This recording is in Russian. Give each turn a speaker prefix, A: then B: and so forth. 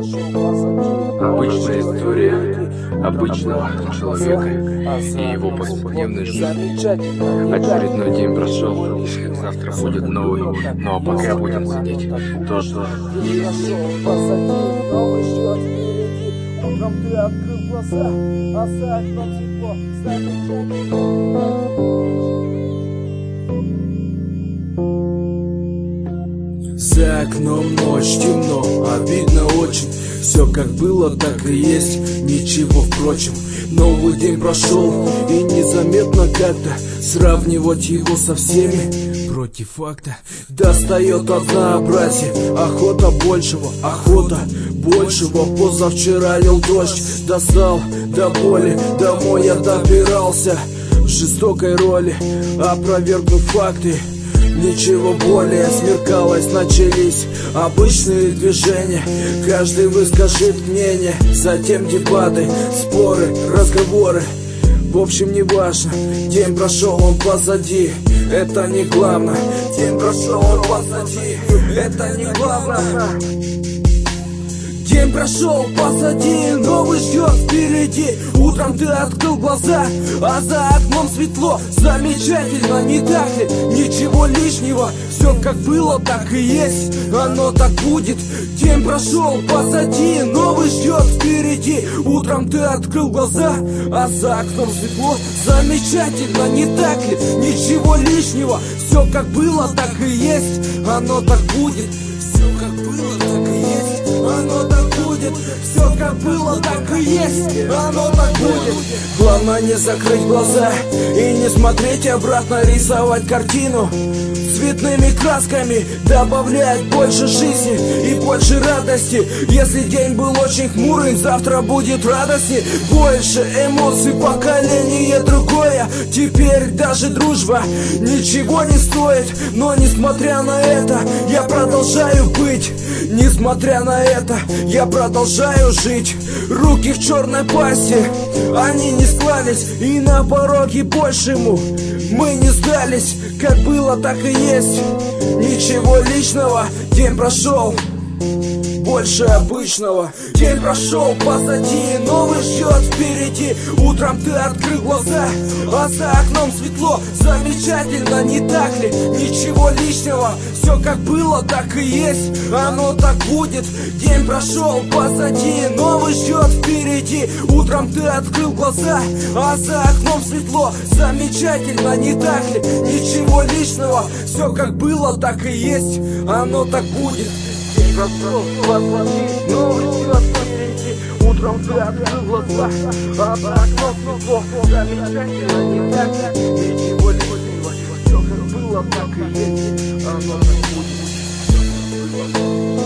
A: Обычная история обычного человека и его повседневной жизни. Очередной день прошел, завтра будет новый, но пока будем сидеть тоже.
B: Утром ты открыл глаза, а за окном тепло, за окном ночь, темно, а видно очень. Все как было, так и есть, ничего впрочем. Новый день прошел, и незаметно как-то сравнивать его со всеми против факта. Достает однообразие, охота большего, позавчера лил дождь, достал до боли, домой я добирался в жестокой роли, опровергнув факты. Ничего более, смеркалось, начались обычные движения. Каждый выскажет мнение, затем дебаты, споры, разговоры. В общем, не важно, день прошел, он позади, это не главное. День прошел, он позади, это не главное. День прошел позади, новый ждет впереди. Утром ты открыл глаза, а за окном светло. Замечательно, не так ли? Ничего лишнего, все как было, так и есть, оно так будет. День прошел позади, новый ждет впереди. Утром ты открыл глаза, а за окном светло. Замечательно, не так ли? Ничего лишнего, все как было, так и есть, оно так будет. Все как было, так и есть, оно так будет. Все как было, так и есть, оно так будет. Главное не закрыть глаза и не смотреть обратно, рисовать картину цветными красками, добавлять больше жизни и больше радости. Если день был очень хмурым, завтра будет радостней. Больше эмоций, поколение другое. Теперь даже дружба ничего не стоит. Но несмотря на это, я продолжаю быть. Несмотря на это, я продолжаю жить. Руки в черной пасти, они не склались, и на пороге большему мы не сдались. Как было, так и есть, ничего личного. День прошел больше обычного. День прошел позади, новый ждет впереди. Утром ты открыл глаза, а за окном светло. Замечательно, не так ли? Ничего личного, все как было, так и есть, оно так будет. День прошел позади, новый ждет впереди. Утром ты открыл глаза, а за окном светло. Замечательно, не так ли? Ничего личного, все как было, так и есть, оно так будет. День прошел позади, новый ждет впереди. Утром ты открыл глаза, а за окном светло. Замечательно, не так ли? Ничего личного, все как было, так и есть, оно так будет.